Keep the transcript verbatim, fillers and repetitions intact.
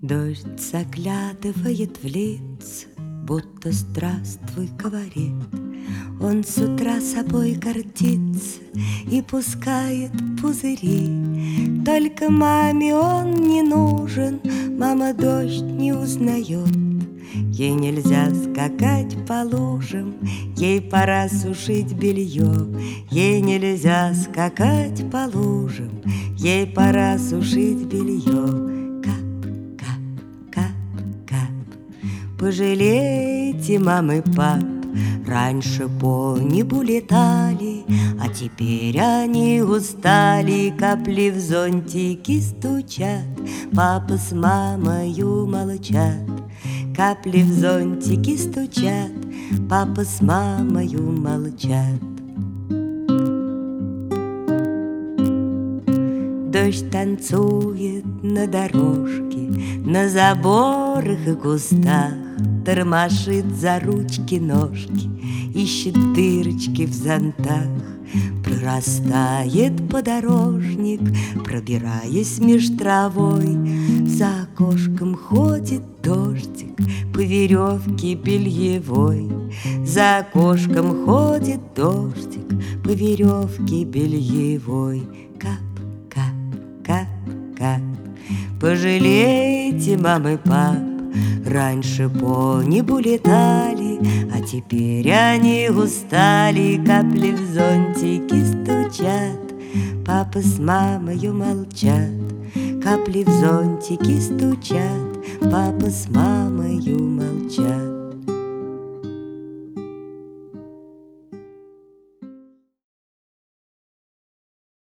Дождь заглядывает в лица, будто здравствуй говорит. Он с утра собой гордится и пускает пузыри. Только маме он не нужен, мама дождь не узнает. Ей нельзя скакать по лужам, ей пора сушить белье. Ей нельзя скакать по лужам, ей пора сушить белье. Пожалейте, мам и пап, раньше по небу летали, а теперь они устали, капли в зонтики стучат, папа с мамою молчат. Капли в зонтики стучат, папа с мамою молчат. Дождь танцует на дорожке, на заборах и кустах, тормошит за ручки ножки, ищет дырочки в зонтах. Прорастает подорожник, пробираясь меж травой. За окошком ходит дождик по веревке бельевой. За окошком ходит дождик по веревке бельевой. Кап, кап, кап, кап. Пожалейте, мам и пап, раньше по небу летали, а теперь они устали, капли в зонтики стучат, папа с мамою молчат. Капли в зонтики стучат, папа с мамою молчат.